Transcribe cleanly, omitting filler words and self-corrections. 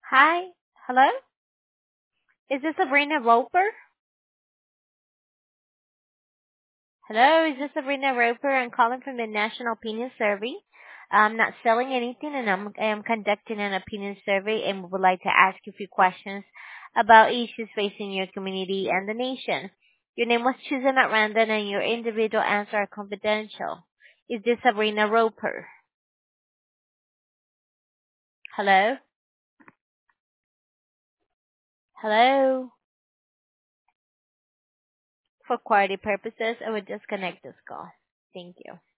Hi. Hello? Is this Sabrina Roper? Hello, is this Sabrina Roper? I'm calling from the National Opinion Survey. I'm not selling anything and I am conducting an opinion survey and would like to ask you a few questions about issues facing your community and the nation. Your name was chosen at random and your individual answer are confidential. Is this Sabrina Roper? Hello? Hello? For quality purposes, I would disconnect this call. Thank you.